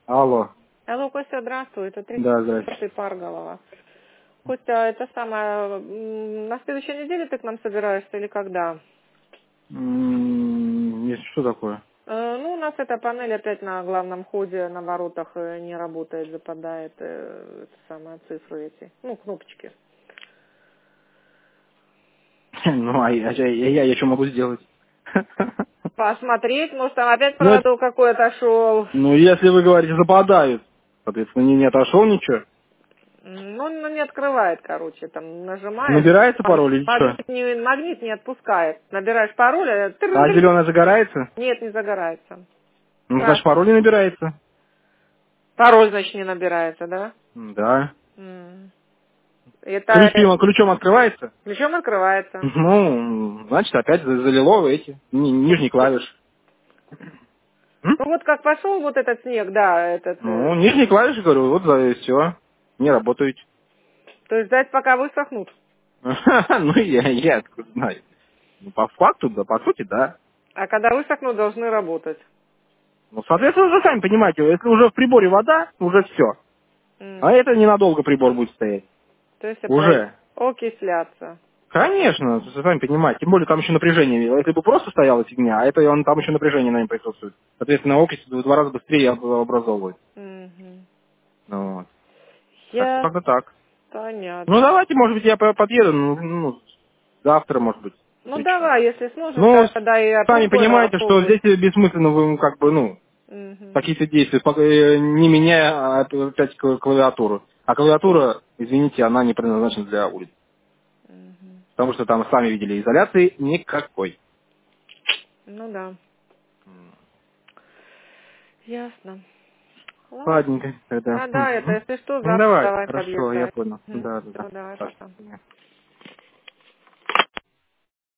Алло. Алло, Костя, здравствуй, это Да, здрасте. 34-й Парголова. Костя, это самое, на следующей неделе ты к нам собираешься или когда? Что такое? Ну, у нас эта панель опять на главном ходе, на воротах не работает, западает, это самое, цифры эти, ну, кнопочки. Ну, я что могу сделать? Посмотреть, может, там опять Ну, проводок какой-то шел. ну, если вы говорите, западают, соответственно, не отошел ничего. Ну, не открывает, короче, там нажимаешь, Набирается пароль или что? магнит не отпускает. Набираешь пароль, А зеленая загорается? нет, не загорается. Ну, значит, Красный. пароль не набирается. Пароль, значит, не набирается, да? Да. Это Ключом открывается? ключом открывается. Ну, значит, опять залило эти нижние клавиши. М? Ну вот как пошел вот этот снег, да, этот, Ну, нижние клавиши, говорю, вот все, не работают. то есть ждать, пока высохнут. Ну, я откуда знаю. Ну, по факту, да, по сути, да. А когда высохнут, должны работать. Ну, соответственно, вы сами понимаете, если уже в приборе вода, уже все. А М. это ненадолго прибор будет стоять. То есть Уже. окисляться. Конечно, вы сами понимаете. Тем более там еще напряжение. Если бы просто стояла фигня, а это там еще напряжение на нем присутствует. Соответственно, окись в 2 раза быстрее образовывает. Мгм. Ну, вот. Так что Я как-то так. Ну, понятно. давайте, может быть, я подъеду, завтра, может быть, Ну вечером. давай, если сможешь, Ну, тогда и сами опробуем понимаете, что побыть. здесь бессмысленно вы, как бы, Мгм. какие-то действия, не меняя опять клавиатуру. А клавиатура, извините, она не предназначена для улиц. Мгм. Потому что там, сами видели, изоляции никакой. Ну да, ясно. Ладно. Ладненько тогда. Да, это, если что, Ну, завтра давай, давай хорошо, я подъезжай. понял. Все, Да. давай, Так. пока.